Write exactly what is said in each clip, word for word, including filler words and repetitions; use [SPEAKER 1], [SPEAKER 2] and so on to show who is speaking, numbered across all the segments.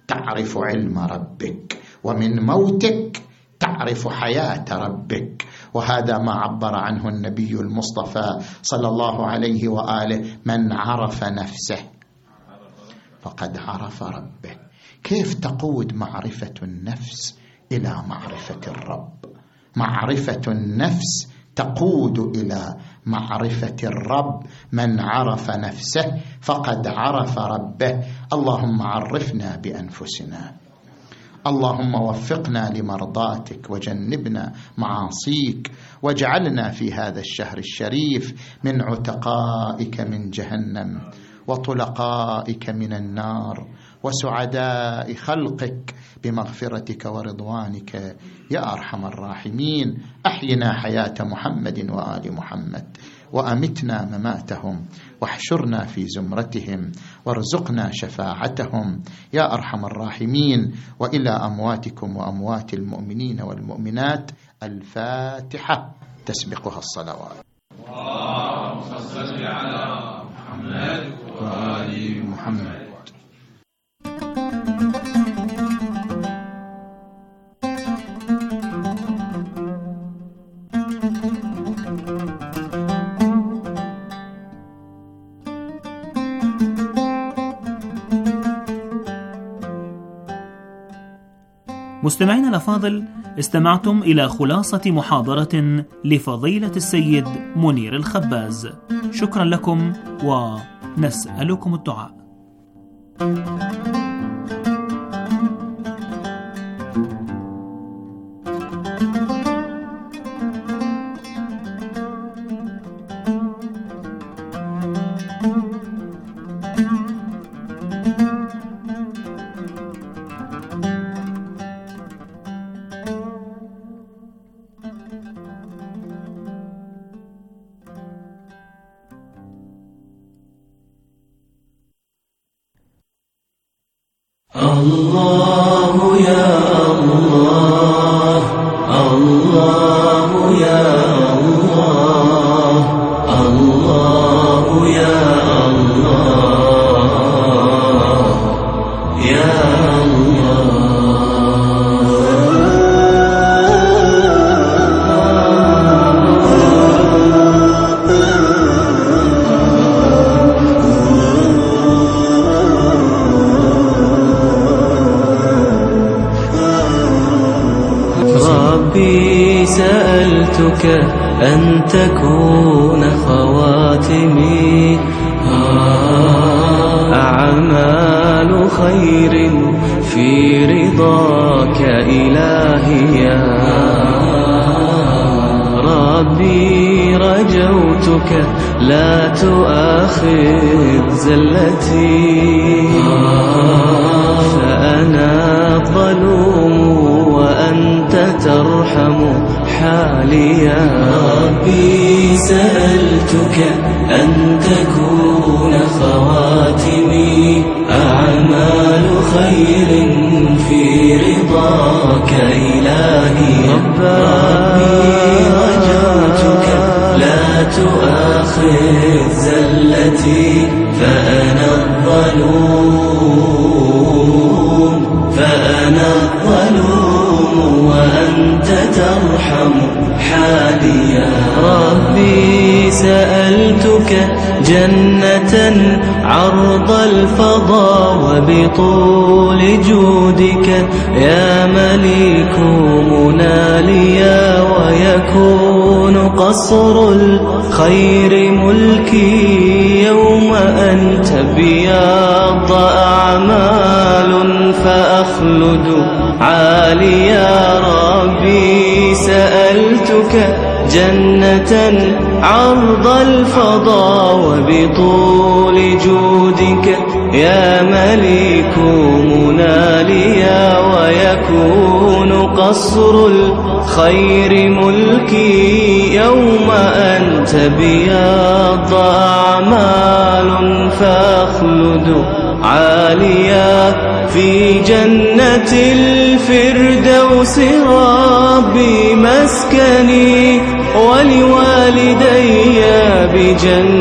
[SPEAKER 1] تعرف علم ربك، ومن موتك تعرف حياة ربك. وهذا ما عبر عنه النبي المصطفى صلى الله عليه وآله: من عرف نفسه فقد عرف ربه. كيف تقود معرفة النفس إلى معرفة الرب؟ معرفة النفس تقود إلى معرفة الرب. من عرف نفسه فقد عرف ربه. اللهم عرفنا بأنفسنا، اللهم وفقنا لمرضاتك وجنبنا معاصيك، واجعلنا في هذا الشهر الشريف من عتقائك من جهنم وطلقائك من النار وسعداء خلقك بمغفرتك ورضوانك يا أرحم الراحمين. أحينا حياة محمد وآل محمد، وأمتنا مماتهم، واحشرنا في زمرتهم، وارزقنا شفاعتهم يا أرحم الراحمين. وإلى أمواتكم وأموات المؤمنين والمؤمنات الفاتحة تسبقها الصلوات.
[SPEAKER 2] اللهم صل على محمد وآل محمد.
[SPEAKER 3] مستمعينا الأفاضل، استمعتم إلى خلاصة محاضرة لفضيلة السيد منير الخباز. شكرا لكم ونسألكم الدعاء.
[SPEAKER 4] الله يا الله، الله يا الله، الله يا الله، يا سألتك أن تكون خواتمي أعمال خير في رضاك إلهي يا ربي. رجوتك لا تؤاخذ زلتي، فأنا الظلوم وأنت ترحم حالي يا ربي. سألتك أن تكون خواتمي أعمال خير في رضاك إلهي ربي. رجوتك لا تؤاخذ زلتي، فأنا الظلوم فأنا الظلوم وأنت ترحم حالي يا ربي. سألتك جنة عرض الفضاء وبطول جودك يا مليك مناليا، ويكون قصر الخير ملكي يوم أن تبيض أعمال فأخلد عالي يا ربي. سألتك جنة عرض الفضاء وبطول جودك يا مليك مناليا، ويكون قصر الخير ملكي يوم أن تبيض أعمال فأخلد عاليا في جنة الفردوس ربي مسكني، ولوالدي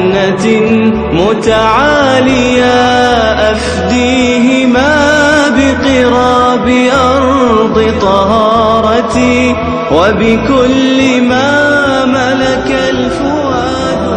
[SPEAKER 4] بجنة متعالية أفديهما قراب أرض طهارتي وبكل ما ملك الفؤاد.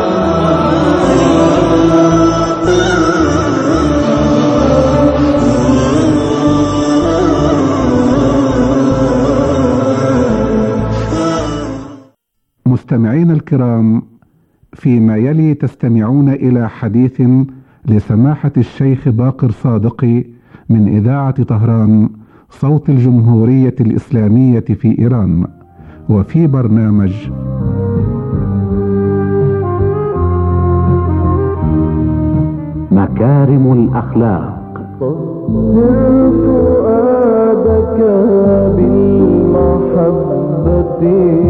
[SPEAKER 5] مستمعين الكرام، فيما يلي تستمعون إلى حديث لسماحة الشيخ باقر صادقي من إذاعة طهران صوت الجمهورية الإسلامية في إيران، وفي برنامج
[SPEAKER 6] مكارم الأخلاق.
[SPEAKER 4] فؤادك بالمحبة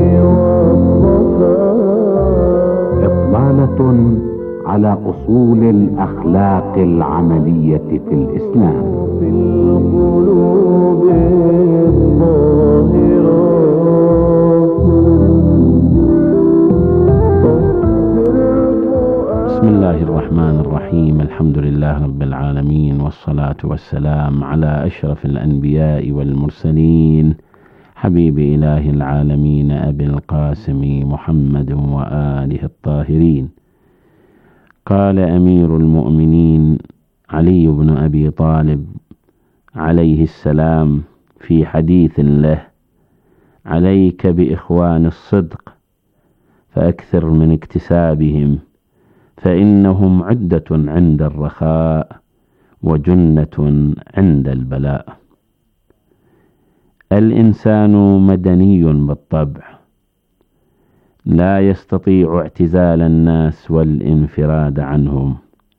[SPEAKER 4] والصفاء.
[SPEAKER 6] إطلالة على أصول الأخلاق العملية في الإسلام.
[SPEAKER 4] في القلوب الطاهرة.
[SPEAKER 6] بسم الله الرحمن الرحيم. الحمد لله رب العالمين، والصلاة والسلام على أشرف الأنبياء والمرسلين، حبيب إله العالمين أبي القاسم محمد وآله الطاهرين. قال أمير المؤمنين علي بن أبي طالب عليه السلام في حديث له: عليك بإخوان الصدق فأكثر من اكتسابهم، فإنهم عدة عند الرخاء وجنة عند البلاء. الإنسان مدني بالطبع، لا يستطيع اعتزال الناس والانفراد عنهم،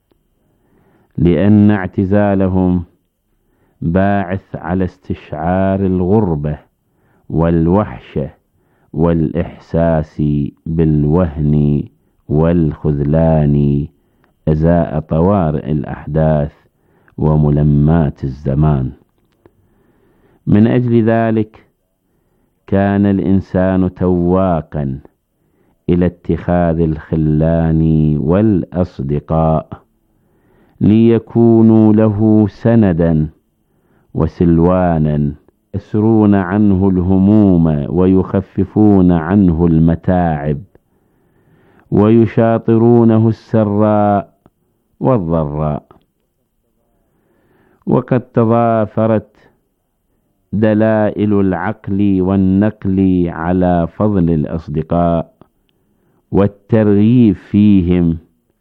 [SPEAKER 6] لأن اعتزالهم باعث على استشعار الغربة والوحشة والإحساس بالوهن والخذلان أزاء طوارئ الأحداث وملمات الزمان. من أجل ذلك كان الإنسان تواقا إلى اتخاذ الخلان والأصدقاء ليكونوا له سندا وسلوانا، يسرون عنه الهموم ويخففون عنه المتاعب ويشاطرونه السراء والضراء. وقد تضافرت دلائل العقل والنقل على فضل الأصدقاء والترغيب فيهم،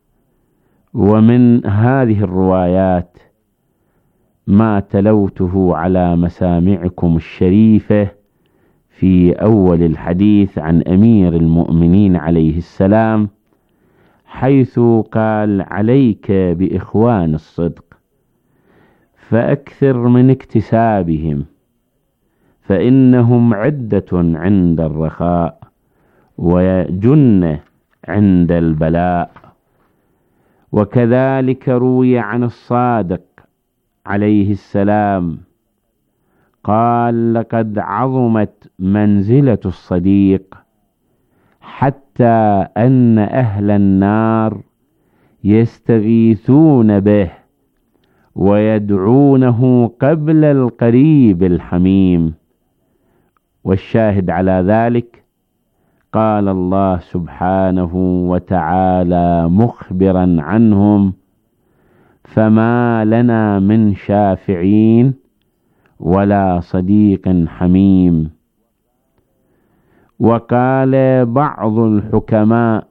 [SPEAKER 6] ومن هذه الروايات ما تلوته على مسامعكم الشريفة في أول الحديث عن أمير المؤمنين عليه السلام، حيث قال: عليك بإخوان الصدق فأكثر من اكتسابهم، فإنهم عدة عند الرخاء وجنة عند البلاء. وكذلك روي عن الصادق عليه السلام قال: لقد عظمت منزلة الصديق حتى أن أهل النار يستغيثون به ويدعونه قبل القريب الحميم. والشاهد على ذلك قال الله سبحانه وتعالى مخبرا عنهم: فما لنا من شافعين ولا صديق حميم. وقال بعض الحكماء: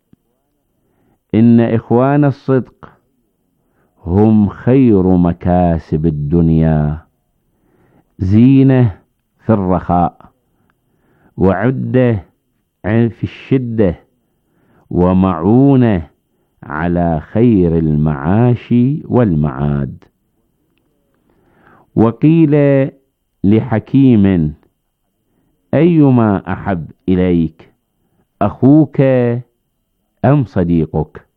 [SPEAKER 6] إن إخوان الصدق هم خير مكاسب الدنيا، زينة في الرخاء، وعدة في الشدة، ومعونة على خير المعاش والمعاد. وقيل لحكيم: أيما أحب إليك، أخوك أم صديقك؟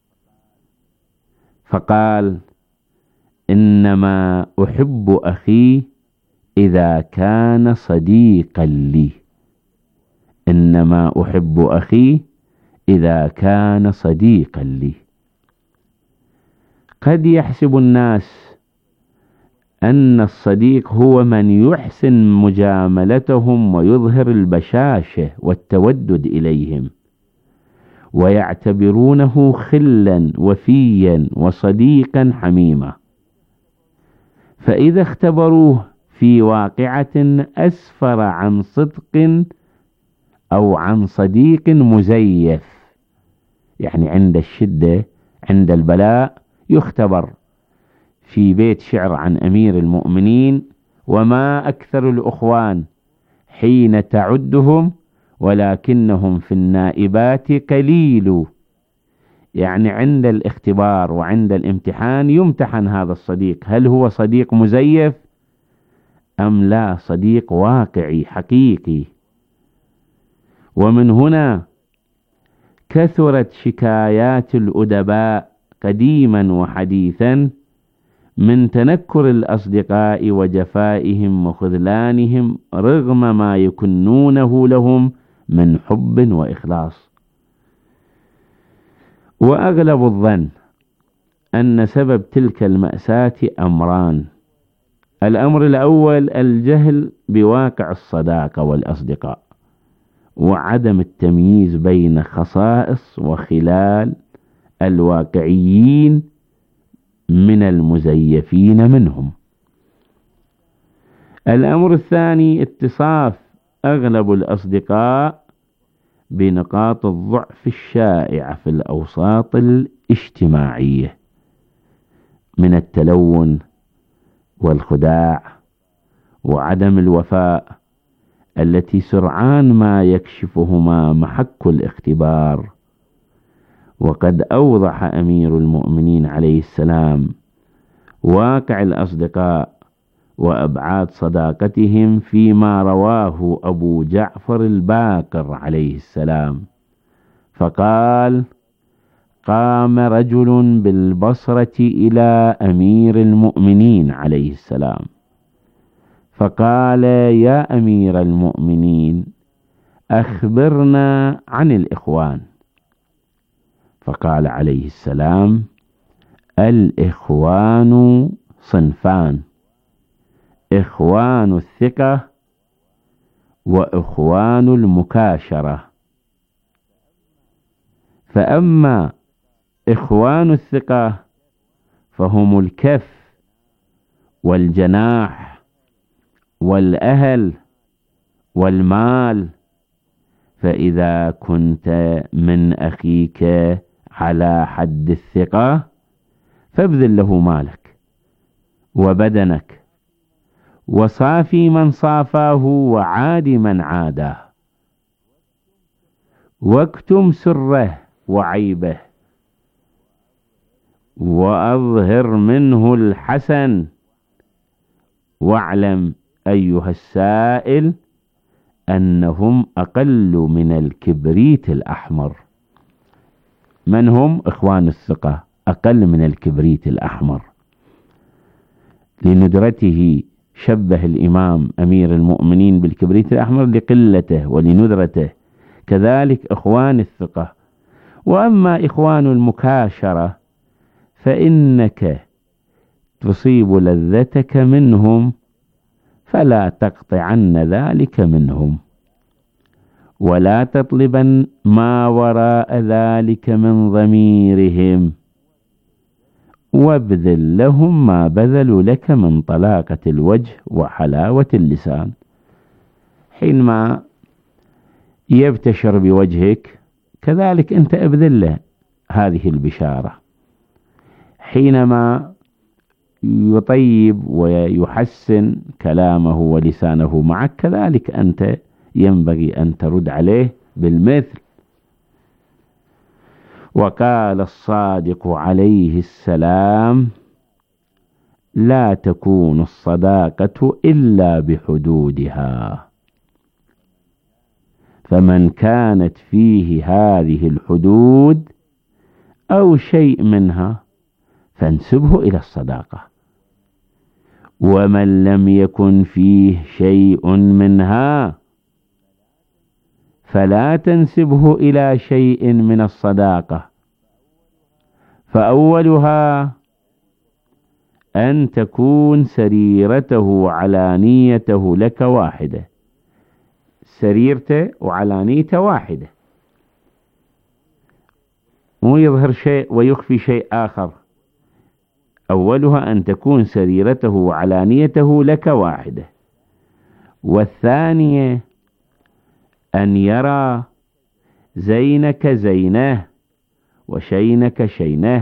[SPEAKER 6] فقال: إنما أحب أخي إذا كان صديقا لي. إنما أحب أخي إذا كان صديقا لي. قد يحسب الناس أن الصديق هو من يحسن مجاملتهم ويظهر البشاشة والتودد إليهم، ويعتبرونه خلا وفيا وصديقا حميما. فإذا اختبروه في واقعة أسفر عن صدق أو عن صديق مزيف، يعني عند الشدة عند البلاء يختبر في بيت شعر عن أمير المؤمنين: وما أكثر الأخوان حين تعدهم ولكنهم في النائبات قليل. يعني عند الاختبار وعند الامتحان يمتحن هذا الصديق، هل هو صديق مزيف أم لا صديق واقعي حقيقي. ومن هنا كثرت شكايات الأدباء قديما وحديثا من تنكر الأصدقاء وجفائهم وخذلانهم رغم ما يكنونه لهم من حب وإخلاص. وأغلب الظن أن سبب تلك المأساة أمران: الأمر الأول الجهل بواقع الصداقة والأصدقاء، وعدم التمييز بين خصائص وخلال الواقعيين من المزيفين منهم. الأمر الثاني اتصاف أغلب الأصدقاء بنقاط الضعف الشائعة في الأوساط الاجتماعية من التلون والخداع وعدم الوفاء، التي سرعان ما يكشفهما محك الاختبار. وقد أوضح أمير المؤمنين عليه السلام واقع الأصدقاء وأبعاد صداقتهم فيما رواه أبو جعفر الباقر عليه السلام، فقال: قام رجل بالبصرة إلى أمير المؤمنين عليه السلام فقال: يا أمير المؤمنين، أخبرنا عن الإخوان. فقال عليه السلام: الإخوان صنفان: إخوان الثقة وإخوان المكاشرة. فأما إخوان الثقة فهم الكف والجناح والأهل والمال، فإذا كنت من أخيك على حد الثقة فابذل له مالك وبدنك، وصافي من صافاه وعاد من عاداه، واكتم سره وعيبه، وأظهر منه الحسن. واعلم أيها السائل أنهم أقل من الكبريت الأحمر. من هم إخوان الثقة؟ أقل من الكبريت الأحمر. لندرته شبه الإمام أمير المؤمنين بالكبريت الأحمر لقلته ولندرته، كذلك إخوان الثقة. وأما إخوان المكاشرة فإنك تصيب لذتك منهم فلا تقطعن ذلك منهم، ولا تطلبن ما وراء ذلك من ضميرهم، وابذل لهم ما بذلوا لك من طلاقة الوجه وحلاوة اللسان. حينما يبتشر بوجهك كذلك أنت ابذل له هذه البشارة. حينما يطيب ويحسن كلامه ولسانه معك كذلك أنت ينبغي أن ترد عليه بالمثل. وقال الصادق عليه السلام: لا تكون الصداقة إلا بحدودها، فمن كانت فيه هذه الحدود أو شيء منها فانسبه إلى الصداقة، ومن لم يكن فيه شيء منها فلا تنسبه إلى شيء من الصداقة. فأولها أن تكون سريرته وعلانيته لك واحدة، سريرته وعلانيته واحدة، مو يظهر شيء ويخفي شيء آخر. أولها أن تكون سريرته وعلانيته لك واحدة، والثانية أن يرى زينك زينه وشينك شينه.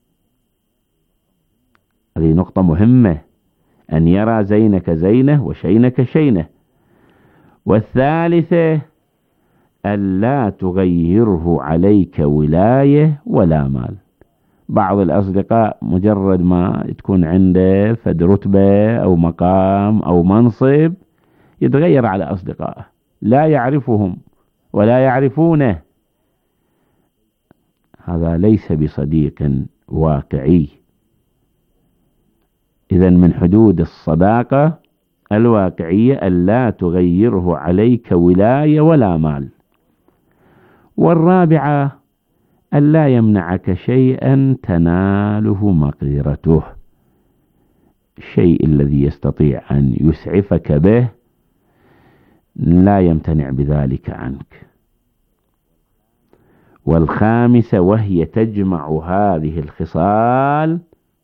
[SPEAKER 6] هذه نقطة مهمة، أن يرى زينك زينه وشينك شينه. والثالثة ألا تغيره عليك ولاية ولا مال. بعض الأصدقاء مجرد ما تكون عنده فد رتبة أو مقام أو منصب يتغير على أصدقائه، لا يعرفهم ولا يعرفونه. هذا ليس بصديق واقعي. إذن من حدود الصداقة الواقعية ألا تغيره عليك ولاية ولا مال. والرابعة ألا يمنعك شيئا تناله مقدرته، الشيء الذي يستطيع أن يسعفك به لا يمتنع بذلك عنك. والخامسة وهي تجمع هذه الخصال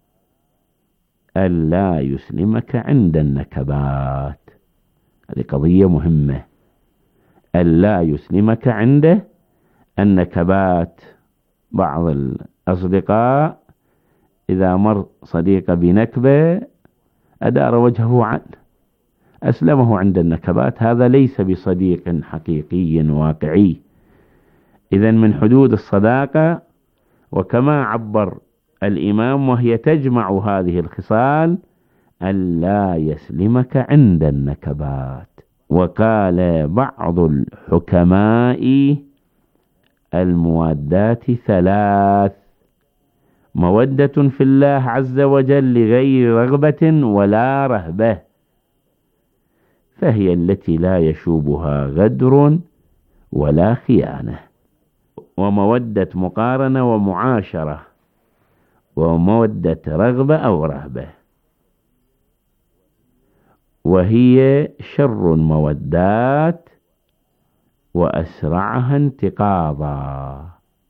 [SPEAKER 6] ألا يسلمك عند النكبات. هذه قضية مهمة، ألا يسلمك عند النكبات. بعض الأصدقاء إذا مر صديق بنكبة أدار وجهه عنه، أسلمه عند النكبات، هذا ليس بصديق حقيقي واقعي. إذن من حدود الصداقة، وكما عبر الإمام وهي تجمع هذه الخصال، ألا يسلمك عند النكبات. وقال بعض الحكماء الموادات ثلاث: مودة في الله عز وجل لغير رغبة ولا رهبة، فهي التي لا يشوبها غدر ولا خيانة. ومودة مقارنة ومعاشرة، ومودة رغبة أو رهبة، وهي شر المودات وأسرعها انتقاضا.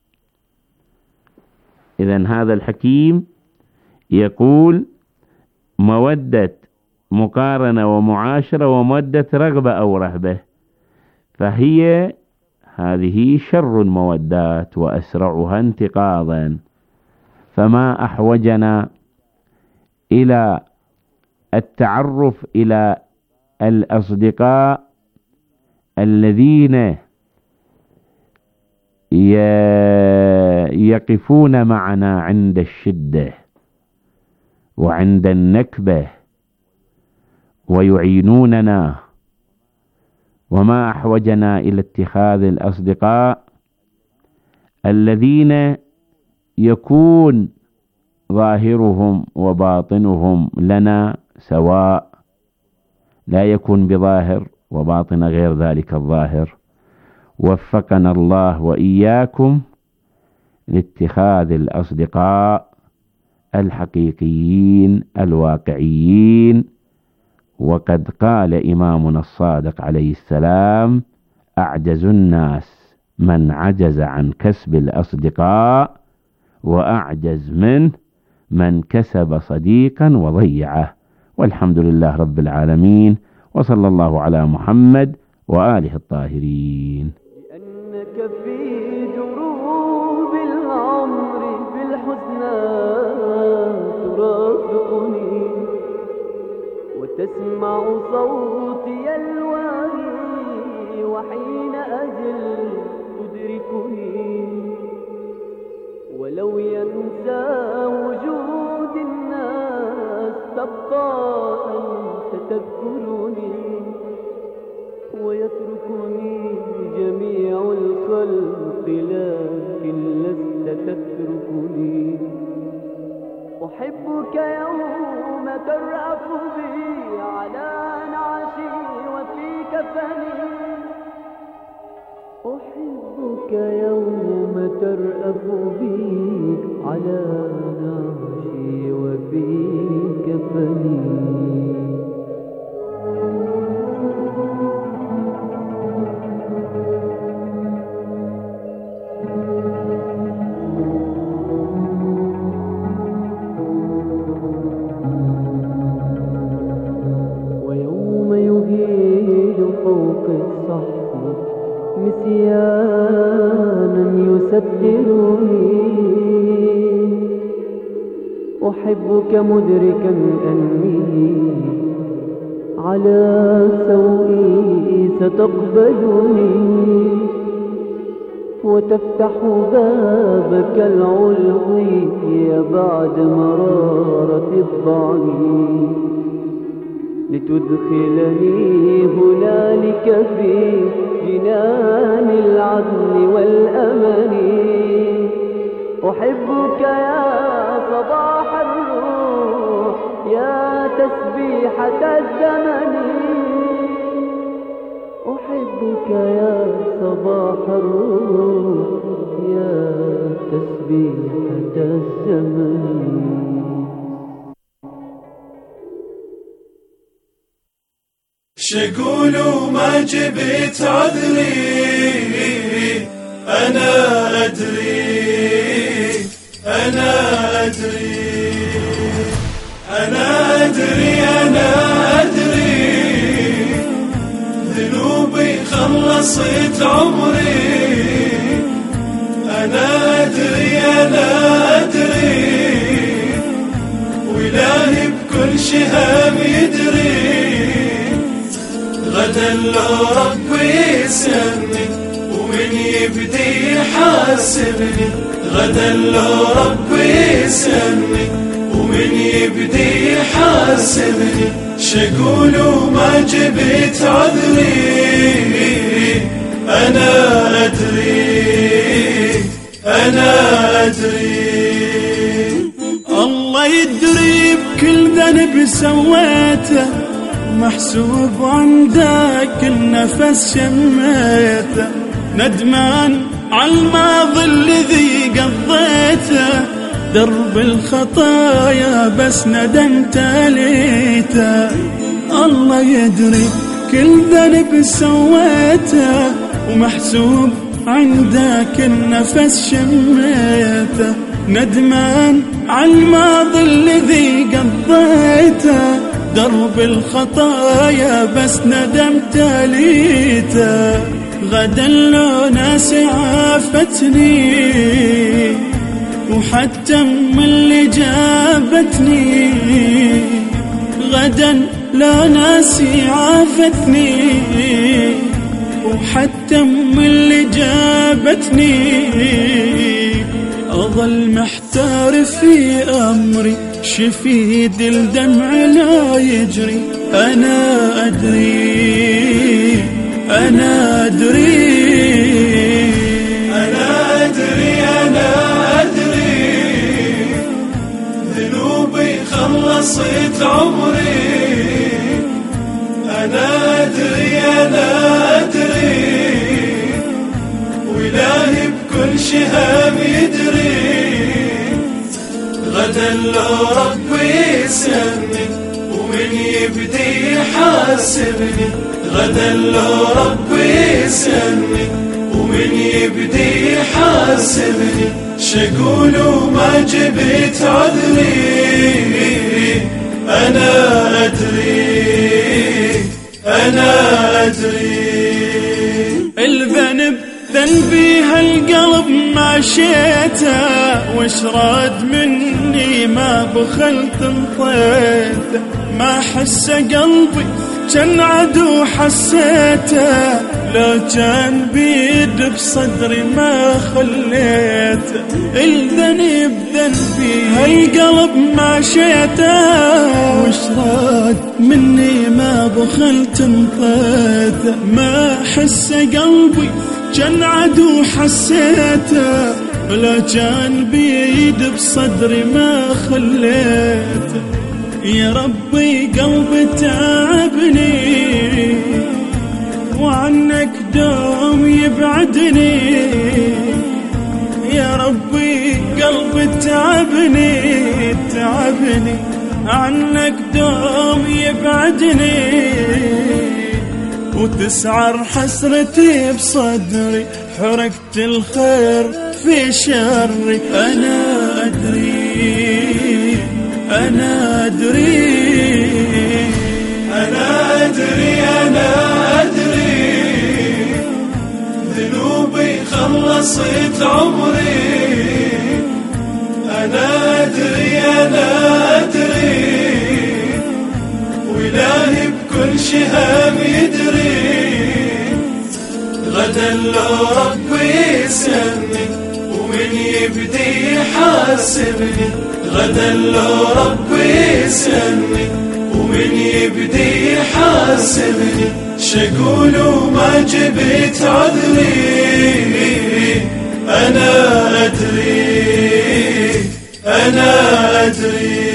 [SPEAKER 6] إذن هذا الحكيم يقول مودة مقارنة ومعاشرة ومودة رغبة أو رهبة، فهي هذه شر المودات وأسرعها انتقاضا. فما أحوجنا إلى التعرف إلى الأصدقاء الذين يقفون معنا عند الشدة وعند النكبة ويعينوننا، وما أحوجنا إلى اتخاذ الأصدقاء الذين يكون ظاهرهم وباطنهم لنا سواء، لا يكون بظاهر وباطن غير ذلك الظاهر. وفقنا الله وإياكم لاتخاذ الأصدقاء الحقيقيين الواقعيين. وقد قال إمامنا الصادق عليه السلام: أعجز الناس من عجز عن كسب الأصدقاء، وأعجز منه من كسب صديقا وضيعه. والحمد لله رب العالمين، وصلى الله على محمد وآله الطاهرين.
[SPEAKER 4] لأنك في دروب العمر في الحزن ترافقني، وتسمع صوتي الواهي وحين أجل تدركني. ولو ينسى وجود الناس تبقى أنت تذكرني، ويتركني جميع الخلق لكن لست تتركني. أحبك يوم ترأف بي على نعشي وفي كفني، أحبك يوم ترأف بي على نعشي وفي كفني. ويوم يهيج فوق الصحب نسيانا يسترني، أحبك مدركا أني على سوئي ستقبلني، وتفتح بابك العلوي بعد مرارة الضعيف، لتدخلني هنالك في جنان العدل والأمل. أحبك يا صباح الروح يا تسبيحة الزمن، أحبك يا صباح الروح يا تسبيحة الزمن.
[SPEAKER 2] شقول وما جبت عذري، أنا أدري أنا أدري أنا أدري أنا أدري ذنوبي خلصت عمري. أنا أدري أنا أدري وإلهي بكل شهام يدري، غدا لو ربي يسألني ومن يبدي يحاسبني، غدا لو ربي يسألني ومن يبدي يحاسبني. شقول وما جبت عذري، أنا أدري أنا أدري. الله يدري بكل ذنب سويته، محسوب عندك النفس شميته، ندمان عالماضي الذي قضيته، درب الخطايا بس ندمت ليته. الله يدري كل ذنب سويته، ومحسوب عندك النفس شميته، ندمان عالماضي الذي قضيته، درب الخطايا بس ندمت ليته. غدا لو ناس عافتني وحتى من اللي جابتني، غدا لو ناس عافتني وحتى من اللي جابتني، أظل محتار في أمري شفيد الدمع لا يجري. أنا أدري أنا أدري أنا أدري أنا أدري ذنوبي خلصت عمري. أنا أدري أنا أدري وإلهي بكل شهام يدري، غدا لو ربي يسألني ومن يبدي يحاسبني، غدا لو ربي يسألني ومن يبدي يحاسبني. شقول وما جبت عذري، أنا أدري أنا أدري. الذنب ذنبي هالقلب ما شيته، وش راد مني ما بخلت انطيته، ما حس قلبي كان عدو حسيته، لو كان بيد بصدري ما خليته. الذنب ذنبي هالقلب ما شيته، وش راد مني ما بخلت انطيته، ما حس قلبي كان عدو حسيته، لو كان بيد بصدري ما خليته. يا ربي قلبي تعبني وعنك دوم يبعدني، يا ربي قلبي تعبني تعبني عنك دوم يبعدني وتسعر حسرتي بصدري، حركت الخير في شري. أنا أدري أنا أدري
[SPEAKER 7] أنا أدري أنا أدري ذنوبي خلصت عمري. أنا أدري أنا أدري وإلهي بكل شهام يدري. غدا لو ربي يسألني ومن يبدي يحاسبني. غدا لو ربي يسألني ومن يبدي يحاسبني. شقول وما جبت عذري. أنا أدري أنا أدري.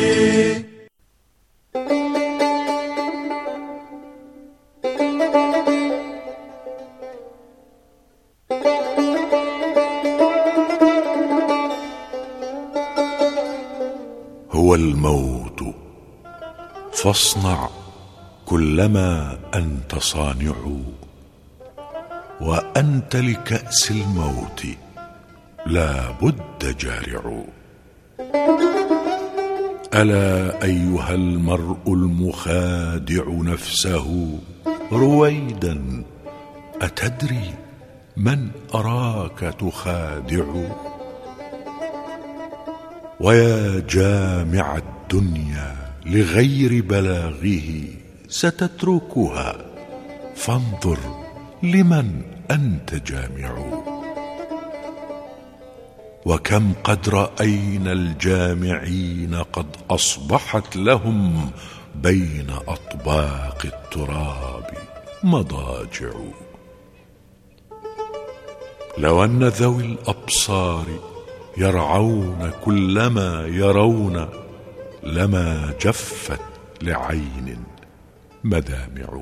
[SPEAKER 8] هو الموت فاصنع كلما أنت صانع، وأنت لكأس الموت لا بد جارع. ألا أيها المرء المخادع نفسه رويدا، أتدري من أراك تخادع؟ ويا جامع الدنيا لغير بلاغه ستتركها، فانظر لمن أنت جامع. وكم قد رأينا الجامعين قد أصبحت لهم بين أطباق التراب مضاجع. لو أن ذوي الأبصار يرعون كلما يرون لما جفت لعين مدامع.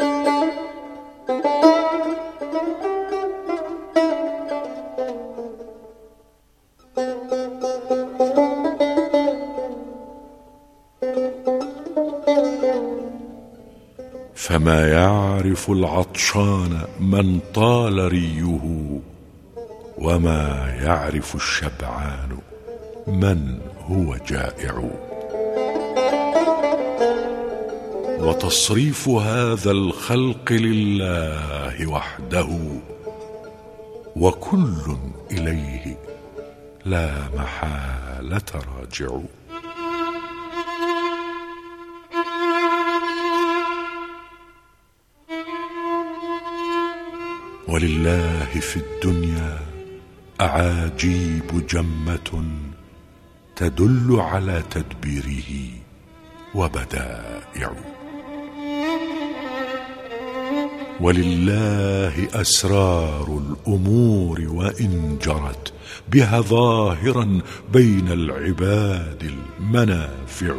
[SPEAKER 8] فما يعرف العطشان من طال ريه، وما يعرف الشبعان من هو جائع. وتصريف هذا الخلق لله وحده، وكل إليه لا محالة راجع. ولله في الدنيا أعاجيب جمة تدل على تدبيره وبدائع. ولله أسرار الأمور وإن جرت بها ظاهرا بين العباد المنافع.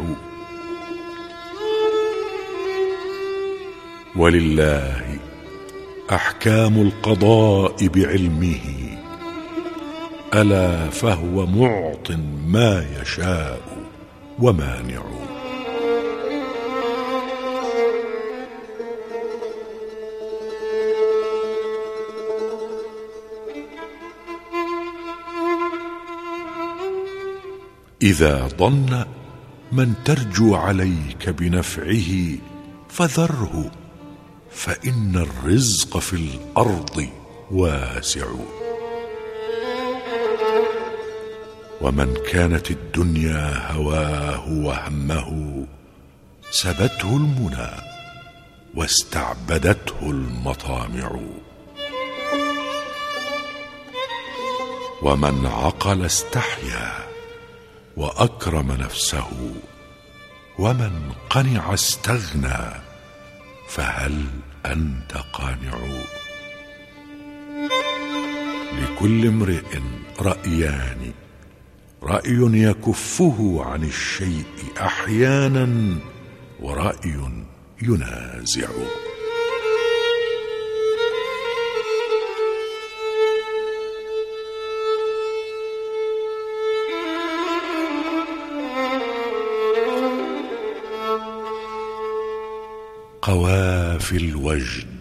[SPEAKER 8] ولله أحكام القضاء بعلمه، ألا فهو معط ما يشاء ومانع. إذا ظن من ترجو عليك بنفعه فذره، فإن الرزق في الأرض واسع. ومن كانت الدنيا هواه وهمه سبته المنى واستعبدته المطامع. ومن عقل استحيا وأكرم نفسه، ومن قنع استغنى، فهل أنت قانع؟ لكل امرئ رأيان، رأي يكفه عن الشيء أحيانا، ورأي ينازع. قوافي الوجد.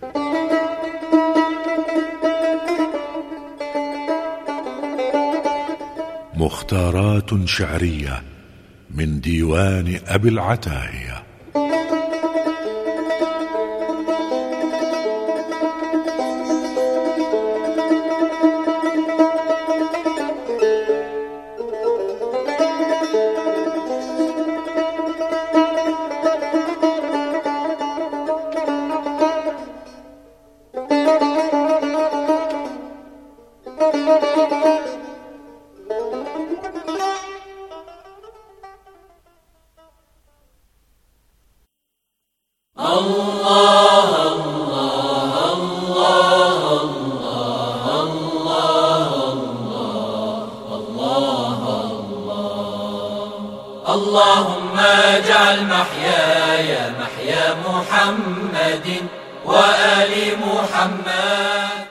[SPEAKER 8] مختارات شعرية من ديوان أبي العتاهية.
[SPEAKER 7] اللهم اجعل محياي محيا محمد وآل محمد.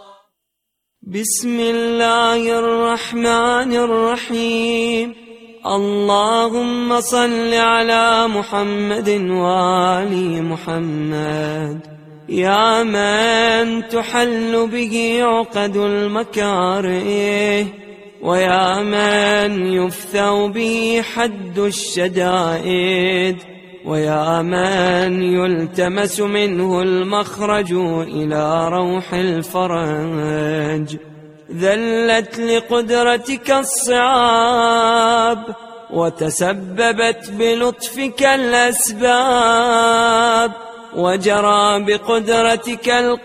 [SPEAKER 9] بسم الله الرحمن الرحيم. اللهم صل على محمد وآل محمد. يا من تحل به عقد المكاره، ويا من يفثو به حد الشدائد، ويا من يلتمس منه المخرج إلى روح الفرج. ذلت لقدرتك الصعاب، وتسببت بلطفك الأسباب، وجرى بقدرتك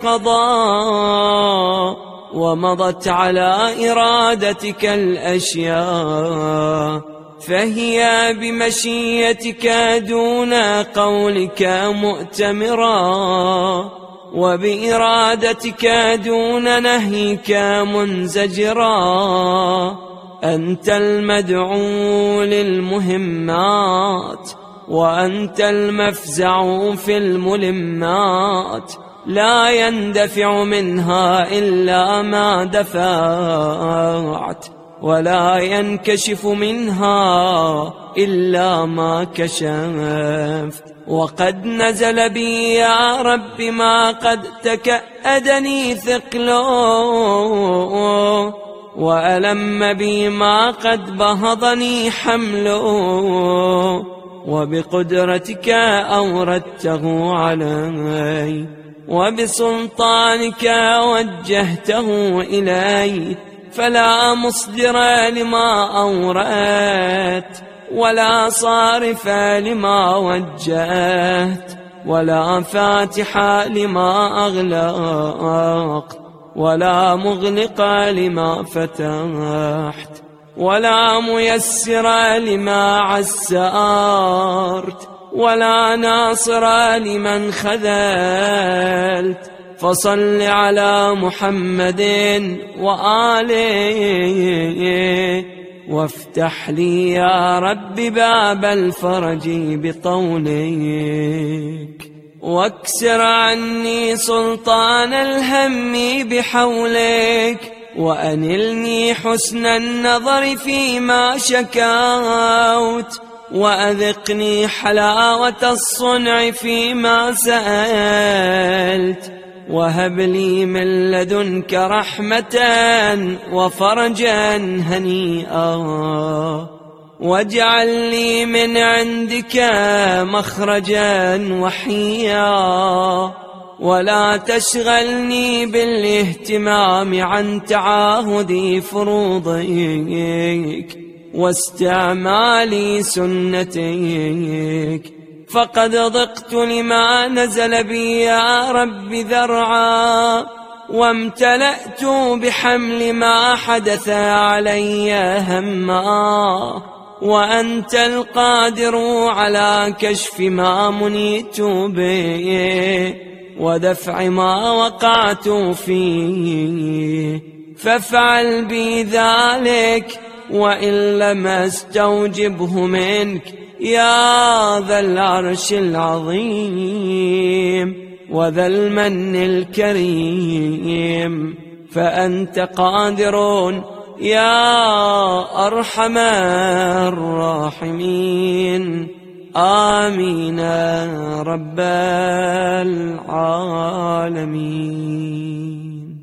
[SPEAKER 9] القضاء، ومضت على إرادتك الأشياء، فهي بمشيتك دون قولك مؤتمرا، وبإرادتك دون نهيك منزجرا. أنت المدعو للمهمات، وأنت المفزع في الملمات، لا يندفع منها إلا ما دفعت، ولا ينكشف منها إلا ما كشفت. وقد نزل بي يا رب ما قد تكأدني ثقله، وألم بي ما قد بهضني حمله، وبقدرتك أوردته علي، وبسلطانك وجهته إلي، فلا مصدر لما أوردت، ولا صارف لما وجهت، ولا فاتح لما أغلقت، ولا مغلق لما فتحت، ولا ميسر لما عسرت، ولا ناصر لمن خذلت. فصل على محمد وآله، وافتح لي يا رب باب الفرج بطولك، واكسر عني سلطان الهم بحولك، وأنلني حسن النظر فيما شكوت، وأذقني حلاوة الصنع فيما سألت، وهب لي من لدنك رحمة وفرجا هنيئا، واجعل لي من عندك مخرجا وحيا، ولا تشغلني بالاهتمام عن تعاهد فروضك واستعمال سنتك، فقد ضقت لما نزل بي يا رب ذرعا، وامتلأت بحمل ما حدث علي هما، وأنت القادر على كشف ما منيت به، ودفع ما وقعت فيه، فافعل بي ذلك، وإن لم استوجبه منك يا ذا العرش العظيم وذا المن الكريم، فأنت قادر يا أرحم الراحمين. آمين رب العالمين.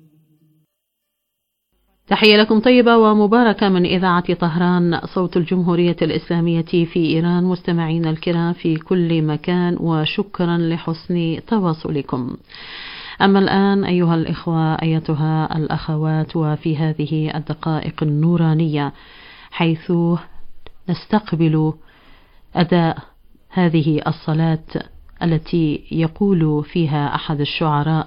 [SPEAKER 10] تحية لكم طيبة ومباركة من إذاعة طهران صوت الجمهورية الإسلامية في إيران، مستمعينا الكرام في كل مكان، وشكرا لحسن تواصلكم. أما الآن أيها الإخوة أيتها الأخوات، وفي هذه الدقائق النورانية حيث نستقبل أداء هذه الصلاة التي يقول فيها أحد الشعراء: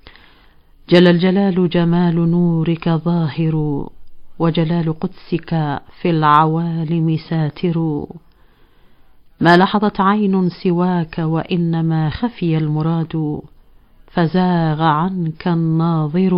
[SPEAKER 10] جل الجلال جمال نورك ظاهر، وجلال قدسك في العوالم ساتر، ما لحظت عين سواك وإنما خفي المراد، فزاغ عنك الناظر،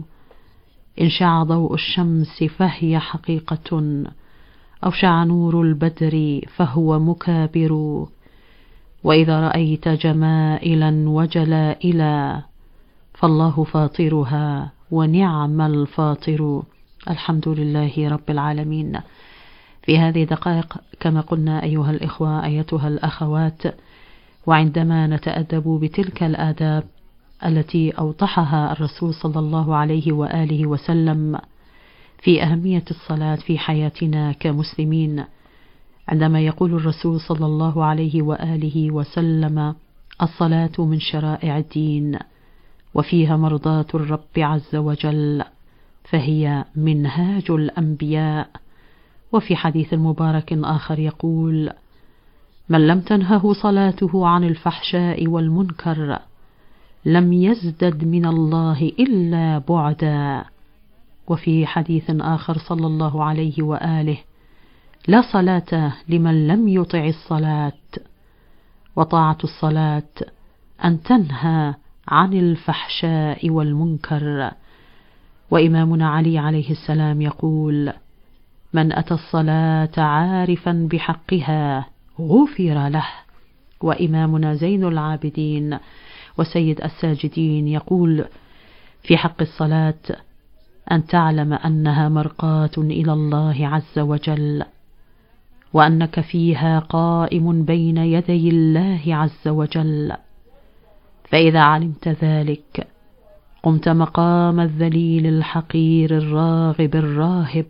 [SPEAKER 10] إن شع ضوء الشمس فهي حقيقة، أو شع نور البدر فهو مكابر، وإذا رأيت جمائلا وجلائلا فالله فاطرها ونعم الفاطر. الحمد لله رب العالمين. في هذه دقائق كما قلنا أيها الإخوة أيتها الأخوات، وعندما نتأدب بتلك الآداب التي أوضحها الرسول صلى الله عليه وآله وسلم في أهمية الصلاة في حياتنا كمسلمين، عندما يقول الرسول صلى الله عليه وآله وسلم: الصلاة من شرائع الدين وفيها مرضاة الرب عز وجل، فهي منهاج الأنبياء. وفي حديث مبارك آخر يقول: من لم تنهه صلاته عن الفحشاء والمنكر لم يزدد من الله إلا بعدا. وفي حديث آخر صلى الله عليه وآله: لا صلاة لمن لم يطع الصلاة، وطاعة الصلاة أن تنهى عن الفحشاء والمنكر. وإمامنا علي عليه السلام يقول: من أتى الصلاة عارفا بحقها غفر له. وإمامنا زين العابدين وسيد الساجدين يقول في حق الصلاة: أن تعلم أنها مرقاة إلى الله عز وجل، وأنك فيها قائم بين يدي الله عز وجل، فإذا علمت ذلك قمت مقام الذليل الحقير الراغب الراهب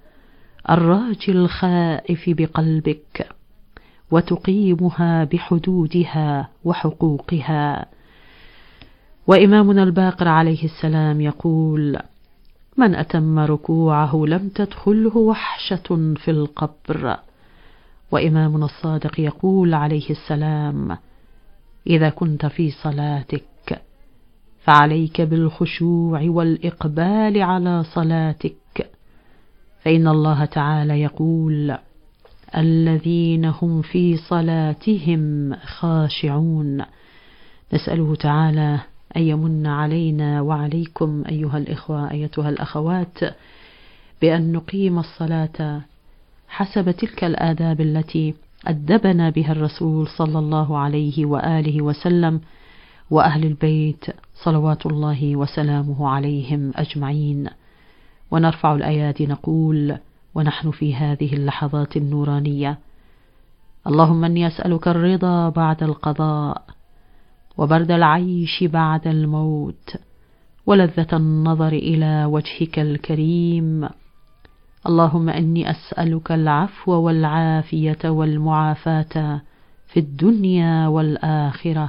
[SPEAKER 10] الراجي الخائف بقلبك، وتقيمها بحدودها وحقوقها. وإمامنا الباقر عليه السلام يقول: من أتم ركوعه لم تدخله وحشة في القبر. وإمامنا الصادق يقول عليه السلام: إذا كنت في صلاتك فعليك بالخشوع والإقبال على صلاتك، فإن الله تعالى يقول: الذين هم في صلاتهم خاشعون. نسأله تعالى أن يمن علينا وعليكم أيها الإخوة أيتها الأخوات بأن نقيم الصلاة حسب تلك الآداب التي أدبنا بها الرسول صلى الله عليه وآله وسلم وأهل البيت صلوات الله وسلامه عليهم أجمعين. ونرفع الأيادي نقول ونحن في هذه اللحظات النورانية: اللهم إني أسألك الرضا بعد القضاء، وبرد العيش بعد الموت، ولذة النظر إلى وجهك الكريم. اللهم إني أسألك العفو والعافية والمعافاة في الدنيا والآخرة.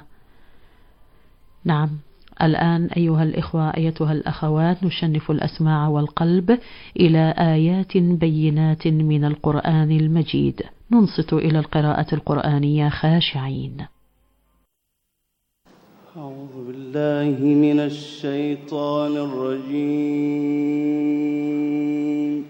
[SPEAKER 10] نعم، الآن أيها الإخوة أيتها الأخوات نشنف الأسماع والقلب إلى آيات بينات من القرآن المجيد، ننصت إلى القراءة القرآنية خاشعين.
[SPEAKER 11] أعوذ بالله من الشيطان الرجيم.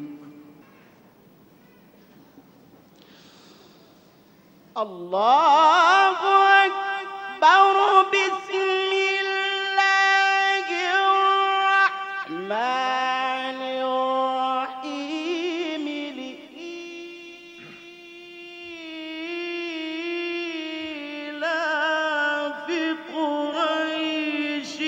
[SPEAKER 11] الله أكبر. بسم الله الرحمن الرحيم. لإيلاف قريش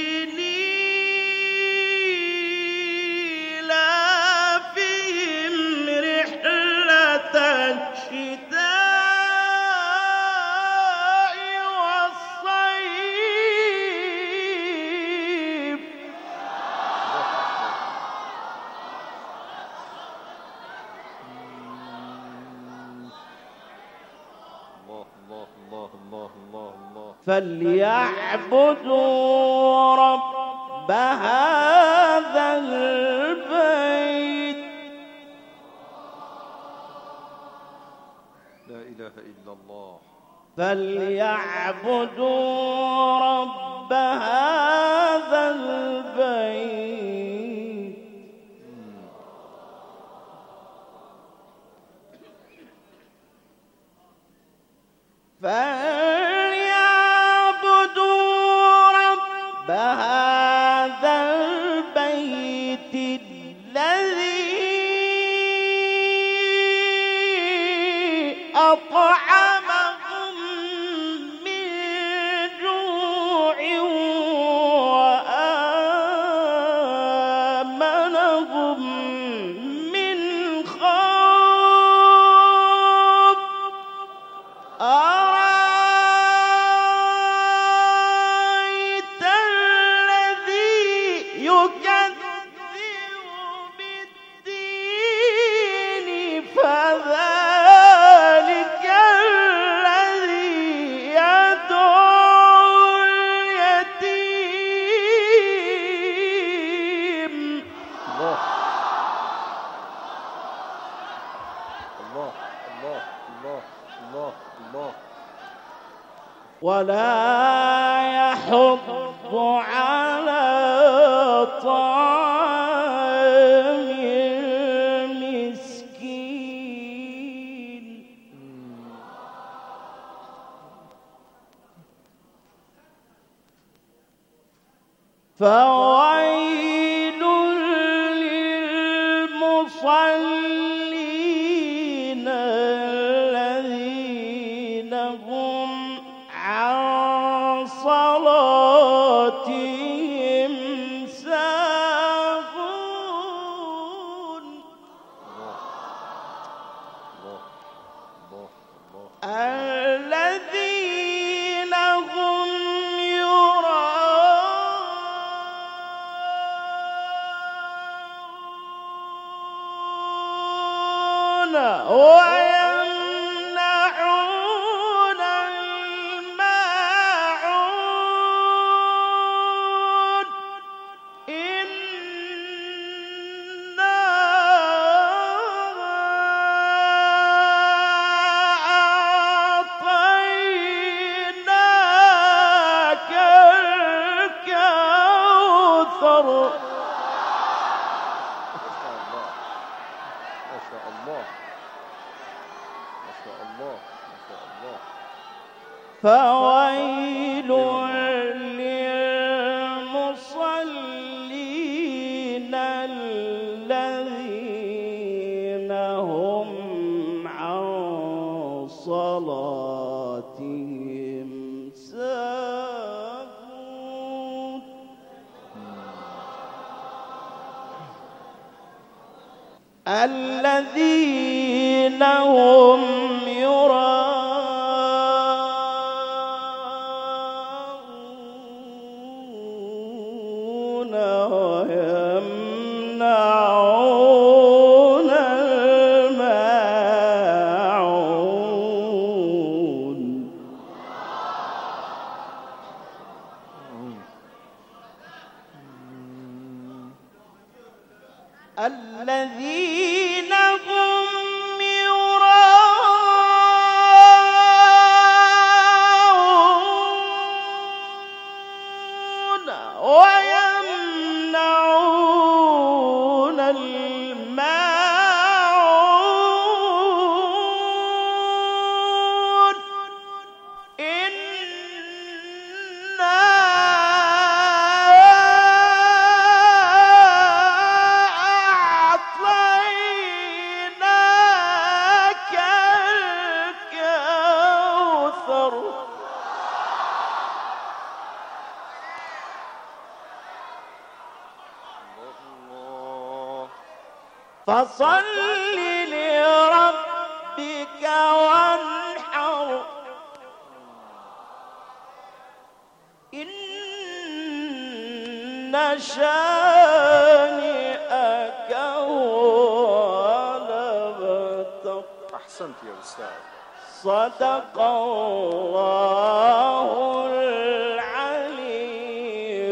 [SPEAKER 11] إيلافهم رحلة الشتاء فليعبدوا رب هذا البيت.
[SPEAKER 12] لا إله إلا الله.
[SPEAKER 11] فليعبدوا رب هذا البيت فليعبدوا رب هذا البيت الذي أطعمهم من جوع وآمنهم من خوف. أرأيت الذي يكذب بالدين فذلك الذي يدعو اليتيم.
[SPEAKER 12] الله الله الله الله الله الله.
[SPEAKER 11] ولا يحض على طعام المسكين. فويل للمصلين الذين هم عن صلاتهم ساهون. الذين هم يراءون ويمنعون الماعون. إنا أعطيناك الكوثر.
[SPEAKER 12] ما شاء الله ما شاء الله ما شاء الله.
[SPEAKER 11] فويل للمصلين الذين هم عن صلاتهم ساهون. الذين هم يراءون ويمنعون الماعون. الذين هم يراءون ويمنعون الماعون. إنا أعطيناك الكوثر. فصل لربك وانحر. إن شانئك هو الأبتر.
[SPEAKER 12] أحسنت يا أستاذ.
[SPEAKER 11] صدق الله العلي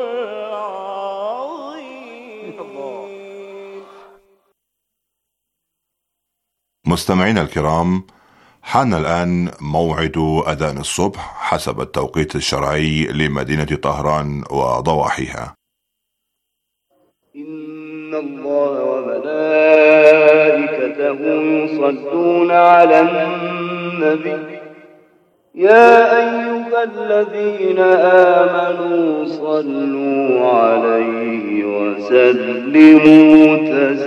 [SPEAKER 11] العظيم.
[SPEAKER 13] مستمعينا الكرام، حان الآن موعد أذان الصبح حسب التوقيت الشرعي لمدينة طهران وضواحيها.
[SPEAKER 14] إن الله وملائكته يصلون على النبي يا أيها الذين آمنوا صلوا عليه وسلموا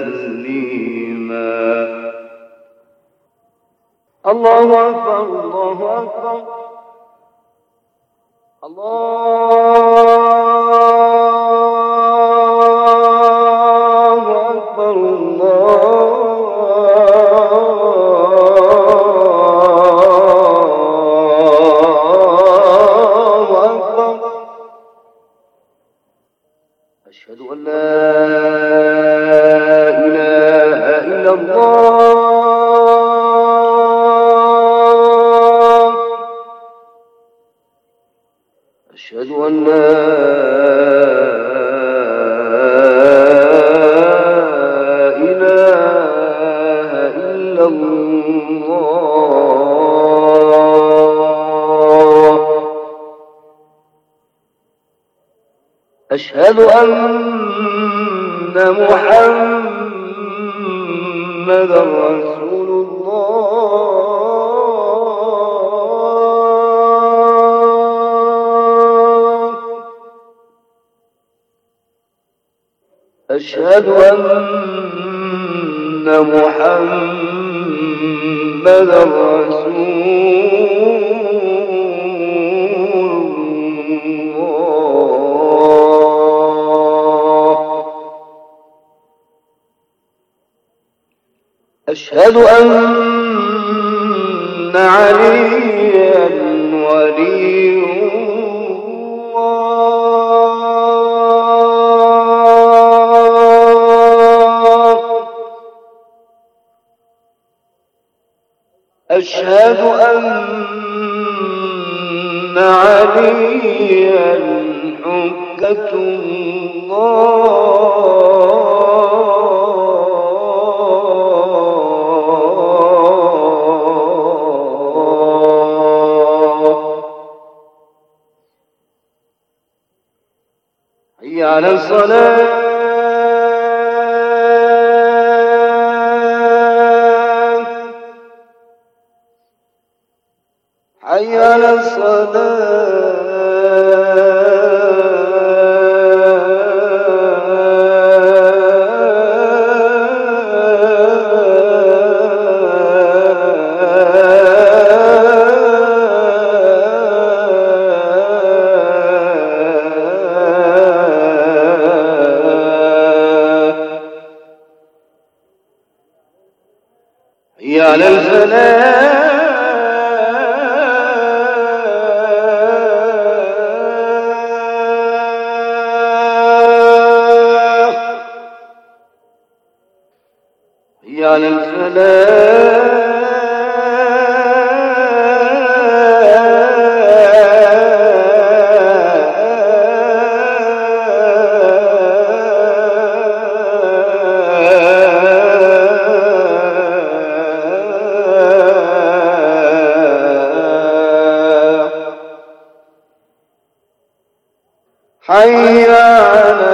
[SPEAKER 14] تسليما. الله أكبر الله أكبر الله أكبر الله أكبر. أشهد أن لا إله إلا الله. أشهد أن لا إله إلا الله. أشهد أن محمدا رسول الله. أشهد أن محمدا رسول الله. أشهد أن عليا ولي أشهد أن عليا حجة الله. حي على الصلاة. حي على الصلاة. حي على الفلاح. حي على الفلاح. حي على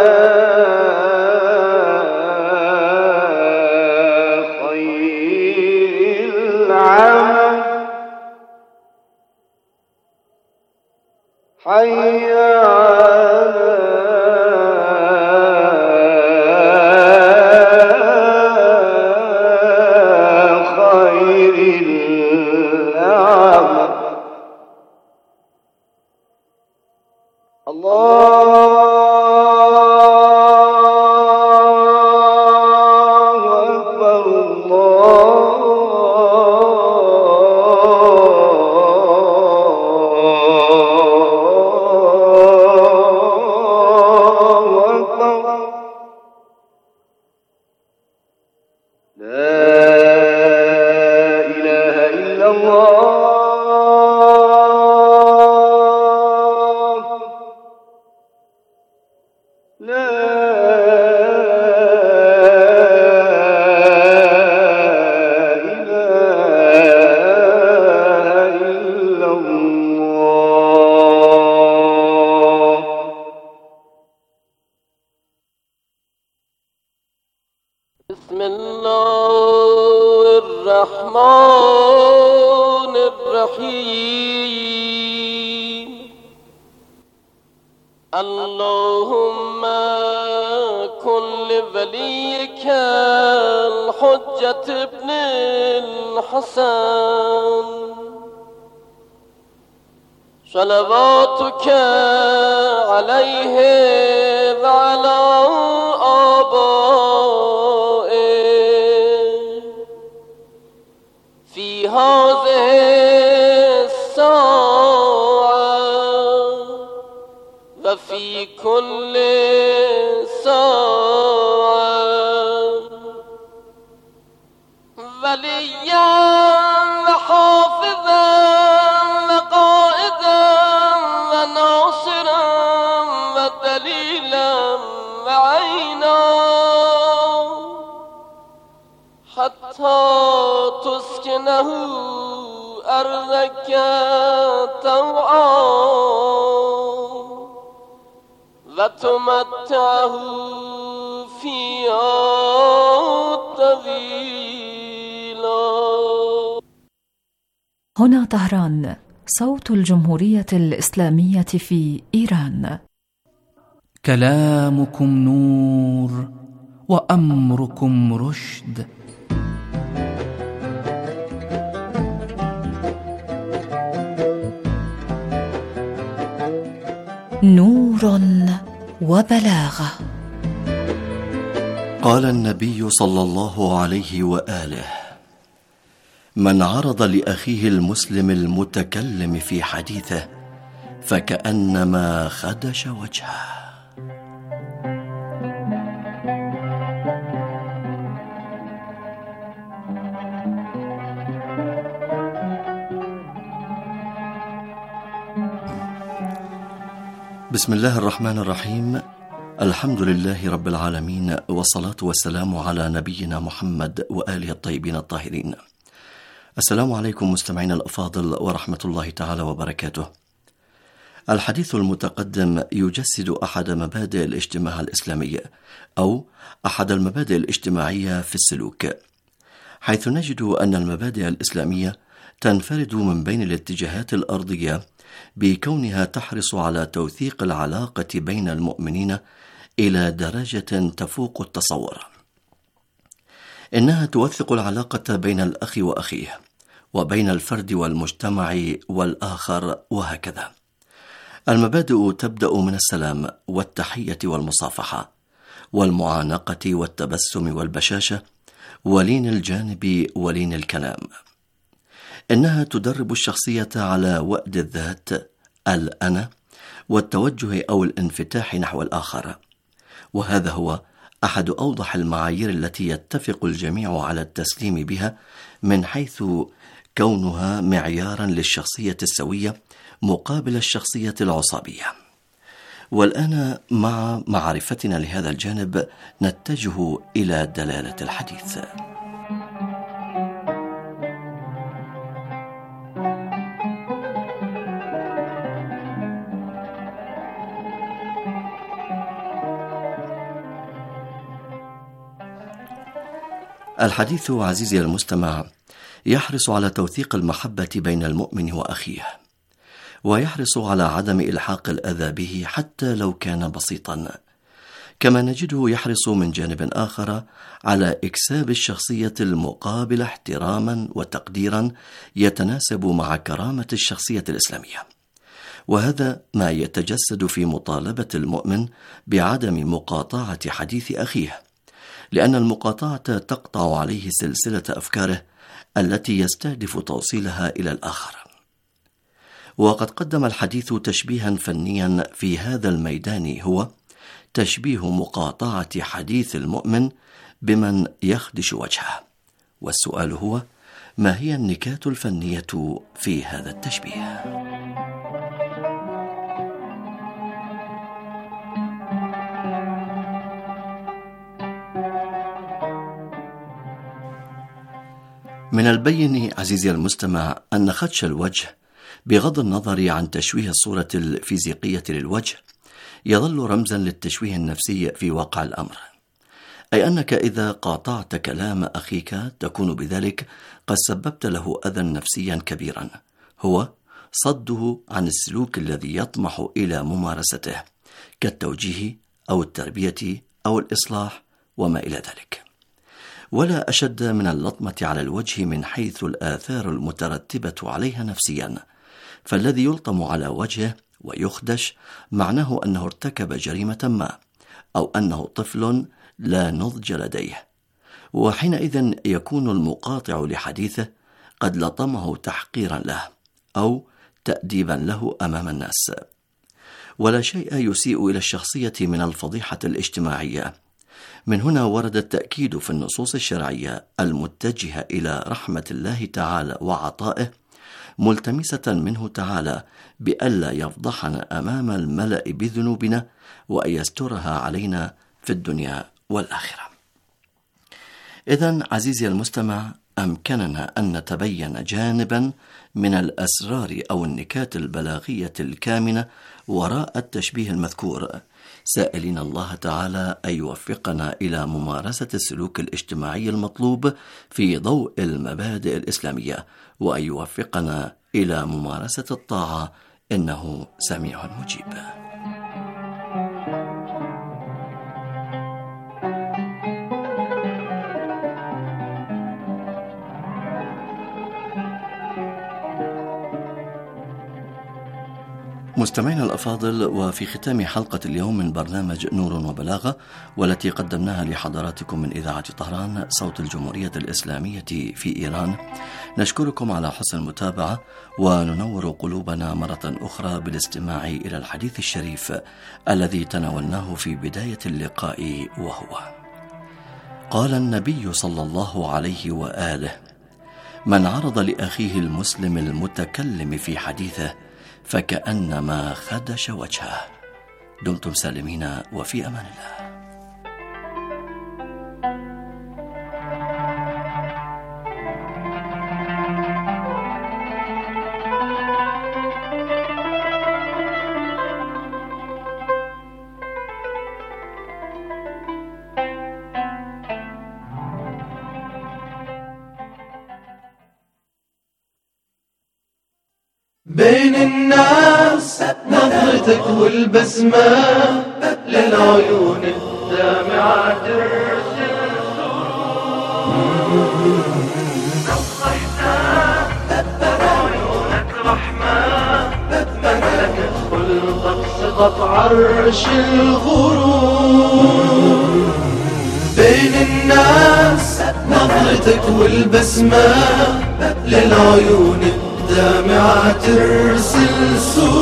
[SPEAKER 14] خير العمل. حي على خير العمل. الله أكبر الله أكبر. لا إله إلا الله.
[SPEAKER 15] اللهم كن لوليك الحجة ابن الحسن صلواتك عليه وعلى آبائه في هذه الساعة وفي كل ساعة وليا وحافظا وقائدا وناصرا ودليلا وعينا حتى تسكنه أرضك طوعا وتمتعه فيها طويلا.
[SPEAKER 16] هنا طهران، صوت الجمهورية الإسلامية في إيران.
[SPEAKER 17] كلامكم نور وأمركم رشد.
[SPEAKER 16] نور وبلاغة.
[SPEAKER 18] قال النبي صلى الله عليه وآله: من عرض لأخيه المسلم المتكلم في حديثه فكأنما خدش وجهه. بسم الله الرحمن الرحيم. الحمد لله رب العالمين، والصلاة والسلام على نبينا محمد وآله الطيبين الطاهرين. السلام عليكم مستمعين الأفاضل ورحمة الله تعالى وبركاته. الحديث المتقدم يجسد أحد مبادئ الاجتماع الإسلامي، أو أحد المبادئ الاجتماعية في السلوك، حيث نجد أن المبادئ الإسلامية تنفرد من بين الاتجاهات الأرضية بكونها تحرص على توثيق العلاقة بين المؤمنين إلى درجة تفوق التصور. إنها توثق العلاقة بين الأخ وأخيه، وبين الفرد والمجتمع والآخر، وهكذا. المبادئ تبدأ من السلام والتحية والمصافحة والمعانقة والتبسم والبشاشة ولين الجانب ولين الكلام. إنها تدرب الشخصية على وأد الذات، الأنا، والتوجه أو الانفتاح نحو الآخر، وهذا هو أحد أوضح المعايير التي يتفق الجميع على التسليم بها، من حيث كونها معيارا للشخصية السوية مقابل الشخصية العصابية. والآن مع معرفتنا لهذا الجانب نتجه إلى دلالة الحديث. الحديث عزيزي المستمع يحرص على توثيق المحبة بين المؤمن وأخيه، ويحرص على عدم إلحاق الأذى به حتى لو كان بسيطا، كما نجده يحرص من جانب آخر على إكساب الشخصية المقابلة احتراما وتقديرا يتناسب مع كرامة الشخصية الإسلامية. وهذا ما يتجسد في مطالبة المؤمن بعدم مقاطعة حديث أخيه، لأن المقاطعة تقطع عليه سلسلة أفكاره التي يستهدف توصيلها إلى الآخر. وقد قدم الحديث تشبيها فنيا في هذا الميدان، هو تشبيه مقاطعة حديث المؤمن بمن يخدش وجهه. والسؤال هو: ما هي النكات الفنية في هذا التشبيه؟ من البين عزيزي المستمع أن خدش الوجه، بغض النظر عن تشويه الصورة الفيزيقية للوجه، يظل رمزا للتشويه النفسي في واقع الأمر، أي أنك إذا قاطعت كلام أخيك تكون بذلك قد سببت له أذى نفسيا كبيرا، هو صده عن السلوك الذي يطمح إلى ممارسته كالتوجيه أو التربية أو الإصلاح وما إلى ذلك. ولا أشد من اللطمة على الوجه من حيث الآثار المترتبة عليها نفسيا، فالذي يلطم على وجهه ويخدش معناه أنه ارتكب جريمة ما، أو أنه طفل لا نضج لديه، وحينئذ يكون المقاطع لحديثه قد لطمه تحقيرا له أو تأديبا له أمام الناس. ولا شيء يسيء إلى الشخصية من الفضيحة الاجتماعية. من هنا ورد التأكيد في النصوص الشرعية المتجهة إلى رحمة الله تعالى وعطائه، ملتمسة منه تعالى بألا يفضحنا أمام الملأ بذنوبنا، وأن يسترها علينا في الدنيا والآخرة. إذن عزيزي المستمع، أمكننا أن نتبين جانبا من الأسرار أو النكات البلاغية الكامنة وراء التشبيه المذكور، سائلين الله تعالى أن يوفقنا إلى ممارسة السلوك الاجتماعي المطلوب في ضوء المبادئ الإسلامية، وأن يوفقنا إلى ممارسة الطاعة، إنه سميع مجيب. مستمعينا الأفاضل، وفي ختام حلقة اليوم من برنامج نور وبلاغة، والتي قدمناها لحضراتكم من إذاعة طهران صوت الجمهورية الإسلامية في إيران، نشكركم على حسن المتابعة، وننور قلوبنا مرة أخرى بالاستماع إلى الحديث الشريف الذي تناولناه في بداية اللقاء، وهو: قال النبي صلى الله عليه وآله: من عرض لأخيه المسلم المتكلم في حديثه فكأنما خدش وجهه. دمتم سالمين وفي أمان الله.
[SPEAKER 2] بين الناس نظرتك والبسمة للعيون الدامعة ترسل عيونك رحمة مملكة خلقك سقط عرش الغرور. بين الناس نظرتك والبسمة للعيون الدامعة ترسل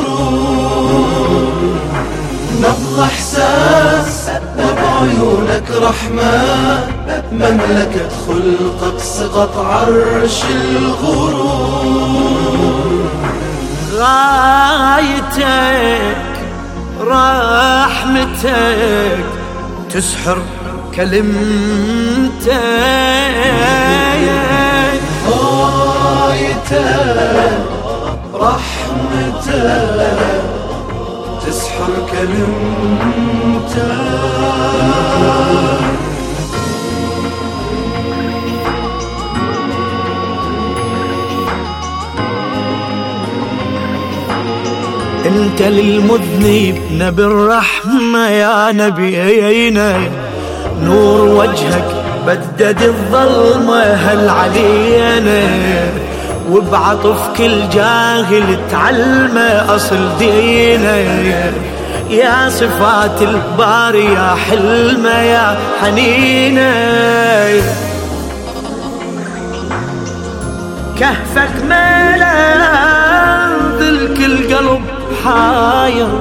[SPEAKER 2] سرور. نبض إحساس وبعيونك رحمة مملكة خلقك سقط عرش الغرور.
[SPEAKER 19] غايتك رحمتك تسحر كلمتك،
[SPEAKER 2] غايتك رحمتك تسحر كلمتك.
[SPEAKER 19] انت للمذنب نبي الرحمة يا نبينا، نور وجهك بدد الظلمة هل علينا، وبعطف كل جاهل تعلمه أصل دينا. يا صفات الباري يا حلمة يا حنينة، كهفك ملا ذل كل قلب حاير